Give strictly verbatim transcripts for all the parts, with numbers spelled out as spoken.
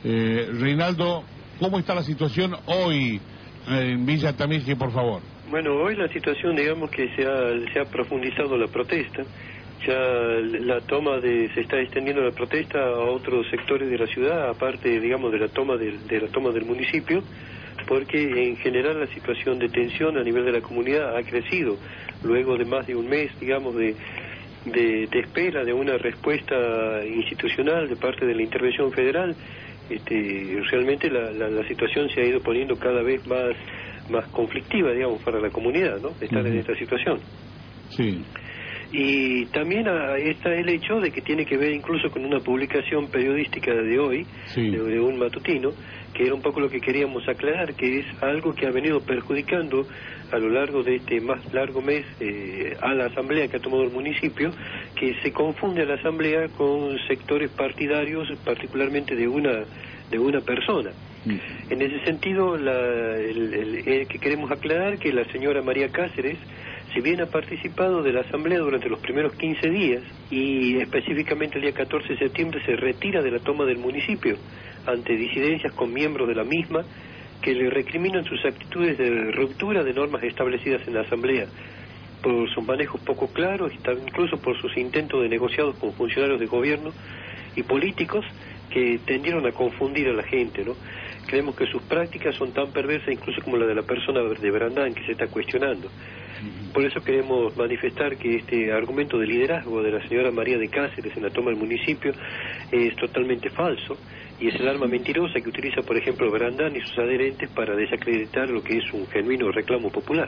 Eh, Reinaldo, ¿cómo está la situación hoy en Villa Altamira, por favor? Bueno, hoy la situación, digamos que se ha, se ha profundizado la protesta. Ya la toma de, se está extendiendo la protesta a otros sectores de la ciudad, aparte, digamos, de la toma del, de la toma del municipio, porque en general la situación de tensión a nivel de la comunidad ha crecido, luego de más de un mes, digamos, de, de, de espera de una respuesta institucional de parte de la intervención federal. Este, realmente la, la, la situación se ha ido poniendo cada vez más, más conflictiva, digamos, para la comunidad, ¿no? Estar uh-huh. en esta situación. Sí. Y también está el hecho de que tiene que ver incluso con una publicación periodística de hoy, sí. de, de un matutino, que era un poco lo que queríamos aclarar, que es algo que ha venido perjudicando a lo largo de este más largo mes eh, a la asamblea que ha tomado el municipio, que se confunde a la asamblea con sectores partidarios, particularmente de una de una persona. Mm. En ese sentido, la, el, el, el que queremos aclarar que la señora María Cáceres, si bien ha participado de la asamblea durante los primeros quince días y específicamente el día catorce de septiembre se retira de la toma del municipio ante disidencias con miembros de la misma que le recriminan sus actitudes de ruptura de normas establecidas en la asamblea por sus manejos poco claros y incluso por sus intentos de negociados con funcionarios de gobierno y políticos que tendieron a confundir a la gente, ¿no? Creemos que sus prácticas son tan perversas incluso como la de la persona de Brandán que se está cuestionando. Por eso queremos manifestar que este argumento de liderazgo de la señora María de Cáceres en la toma del municipio es totalmente falso y es el arma mentirosa que utiliza, por ejemplo, Brandán y sus adherentes para desacreditar lo que es un genuino reclamo popular.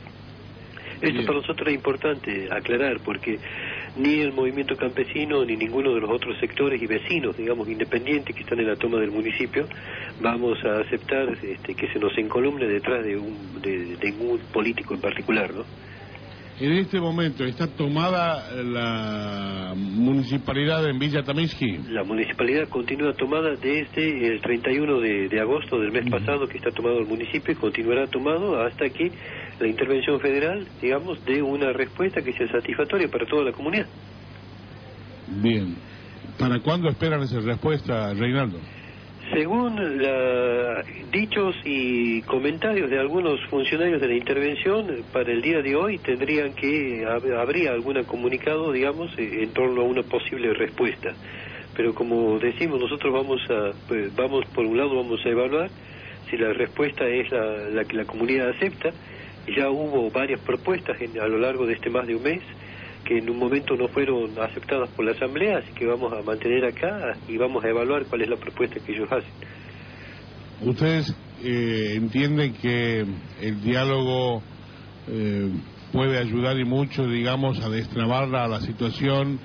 Esto para nosotros es importante aclarar porque ni el movimiento campesino ni ninguno de los otros sectores y vecinos, digamos, independientes que están en la toma del municipio, vamos a aceptar este, que se nos encolumne detrás de un, de, de un político en particular, ¿no? En este momento, ¿está tomada la municipalidad en Villa Altamira? La municipalidad continúa tomada desde el treinta y uno de, de agosto del mes uh-huh. pasado que está tomado el municipio y continuará tomado hasta que la intervención federal, digamos, dé una respuesta que sea satisfactoria para toda la comunidad. Bien. ¿Para cuándo esperan esa respuesta, Reinaldo? Según la, dichos y comentarios de algunos funcionarios de la intervención, para el día de hoy tendrían que, habría algún comunicado, digamos, en torno a una posible respuesta. Pero como decimos, nosotros vamos a, pues, vamos por un lado vamos a evaluar si la respuesta es la, la que la comunidad acepta. Ya hubo varias propuestas en, a lo largo de este más de un mes que en un momento no fueron aceptadas por la asamblea, así que vamos a mantener acá y vamos a evaluar cuál es la propuesta que ellos hacen. ¿Ustedes eh, entienden que el diálogo eh, puede ayudar y mucho, digamos, a destrabar la, la situación,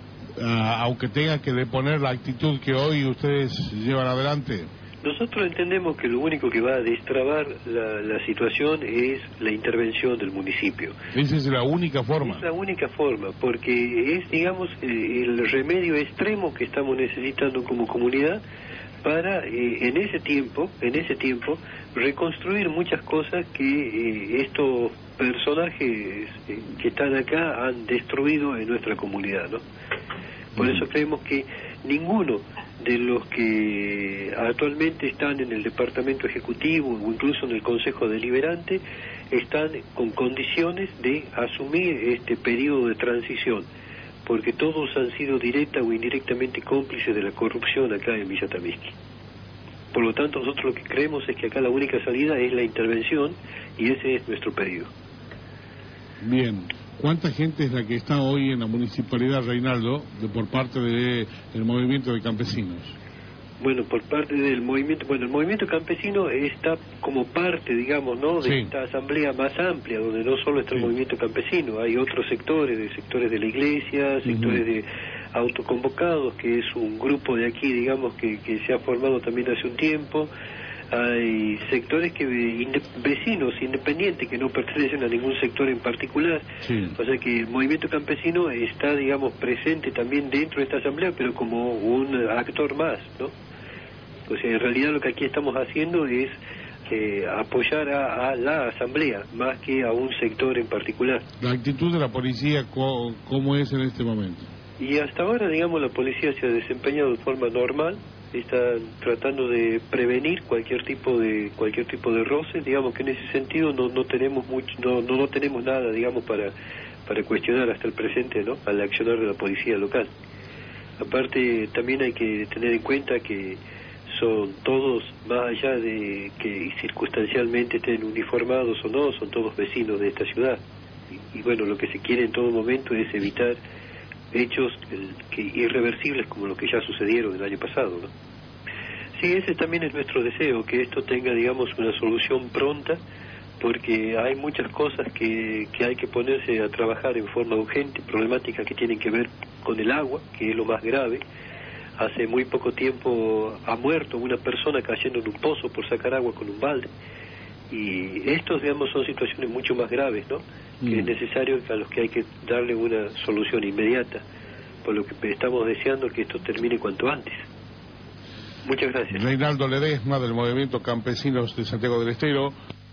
a, aunque tenga que deponer la actitud que hoy ustedes llevan adelante? Nosotros entendemos que lo único que va a destrabar la, la situación es la intervención del municipio. Esa es la única forma. Es la única forma, porque es, digamos, el remedio extremo que estamos necesitando como comunidad para, eh, en ese tiempo, en ese tiempo, reconstruir muchas cosas que eh, estos personajes eh, que están acá han destruido en nuestra comunidad, ¿no? Por eso creemos que ninguno de los que actualmente están en el departamento ejecutivo o incluso en el consejo deliberante están con condiciones de asumir este periodo de transición, porque todos han sido directa o indirectamente cómplices de la corrupción acá en Villa Altamira. Por lo tanto, nosotros lo que creemos es que acá la única salida es la intervención y ese es nuestro pedido. Bien. ¿Cuánta gente es la que está hoy en la municipalidad, Reinaldo, de, por parte del de movimiento de campesinos? Bueno, por parte del movimiento, bueno, el movimiento campesino está como parte, digamos, ¿no?, de sí. esta asamblea más amplia, donde no solo está el sí. movimiento campesino, hay otros sectores, de sectores de la iglesia, sectores uh-huh. de autoconvocados, que es un grupo de aquí, digamos, que, que se ha formado también hace un tiempo. Hay sectores que inde, vecinos independientes que no pertenecen a ningún sector en particular, sí. o sea que el movimiento campesino está, digamos, presente también dentro de esta asamblea, pero como un actor más, ¿no? O sea, en realidad lo que aquí estamos haciendo es eh, apoyar a, a la asamblea más que a un sector en particular. La actitud de la policía, ¿cómo es en este momento? Y hasta ahora, digamos, la policía se ha desempeñado de forma normal. están tratando de prevenir cualquier tipo de cualquier tipo de roce. Digamos que en ese sentido no no tenemos mucho, no no, no tenemos nada, digamos, para para cuestionar hasta el presente, ¿no?, al accionar de la policía local. Aparte, también hay que tener en cuenta que son todos, más allá de que circunstancialmente estén uniformados o no, son todos vecinos de esta ciudad. Y, y bueno, lo que se quiere en todo momento es evitar hechos el, que irreversibles como lo que ya sucedieron el año pasado, ¿no? Sí, ese también es nuestro deseo, que esto tenga, digamos, una solución pronta, porque hay muchas cosas que, que hay que ponerse a trabajar en forma urgente, problemáticas que tienen que ver con el agua, que es lo más grave. Hace muy poco tiempo ha muerto una persona cayendo en un pozo por sacar agua con un balde. Y estos, digamos, son situaciones mucho más graves, ¿no?, mm. que es necesario, a los que hay que darle una solución inmediata, por lo que estamos deseando que esto termine cuanto antes. Muchas gracias. Reinaldo Ledesma, del Movimiento Campesinos de Santiago del Estero.